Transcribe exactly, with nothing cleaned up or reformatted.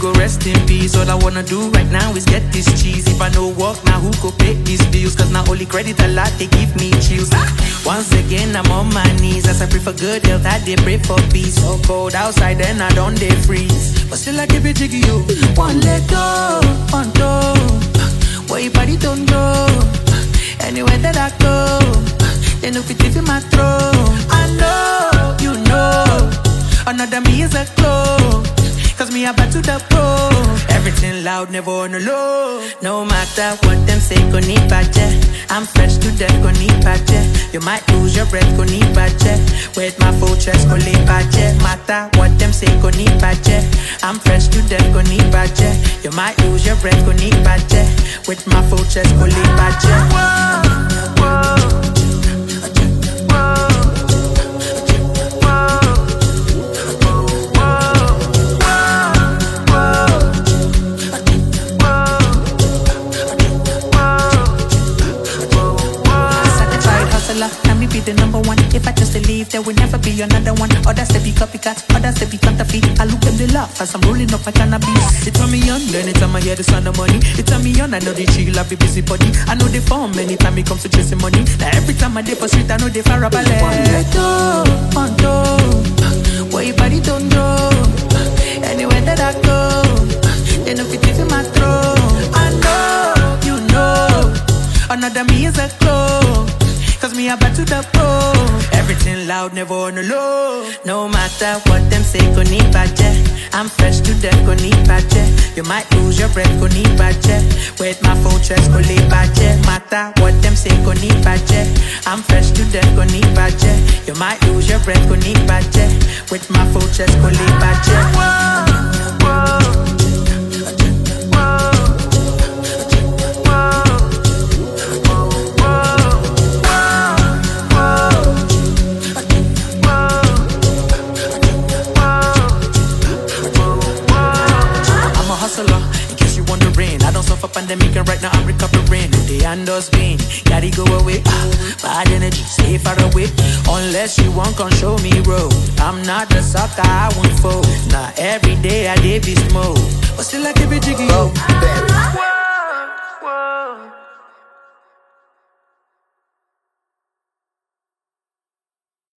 go rest in peace. All I wanna do right now is get this cheese. If I no work, now who go pay these bills? Cause now only credit a lot, they give me chills. Once again, I'm on my knees. As I pray for good health, I did pray for peace. So cold outside, then I don't they freeze. But still I keep it jiggy, yo. One leg go, one toe. Where your body don't go. Anywhere that I go, they know fit in my throat. I know, you know, another me is a glow. Cause me about to the pro. Everything loud, never on the low. No matter what them say, go need budget. I'm fresh to death, go need budget. You might lose your breath, go need budget. With my full chest, go need budget. Matter what them say, go need budget. I'm fresh to death, go need budget. You might lose your breath, go need budget. With my full chest, go need budget. Whoa, whoa. Can we be the number one? If I just leave, there will never be another one. Others they be copycats, others they be counterfeit. I look them, they laugh as I'm rolling up my cannabis. It turn me on, anytime I hear the sound of money. It turn me on, I know they chill, I be busy body. I know they form anytime it comes to chasing money. Now every time I dip for street, I know they fire up a leg. One leg go, one toe. Where your body don't go. Anywhere that I go, they know fit in my throat. I know, you know, another me is a glow. Cause me about to the pro. Everything loud, never on the low. No matter what them say, go need budget. I'm fresh to death, go need budget. You might lose your breath, go need budget. With my full chest, go need budget. Matter what them say, go need budget. I'm fresh to death, go need budget. You might lose your breath, go need budget. With my full chest, go need budget. Whoa, whoa. For pandemic and right now I'm recovering. The endorphin, gotta go away. Ah, bad energy, stay far away. Unless you want, come show me road. I'm not the sucker, I won't fold. Now every day I did be smoke, but still I keep it jiggy. Oh, baby.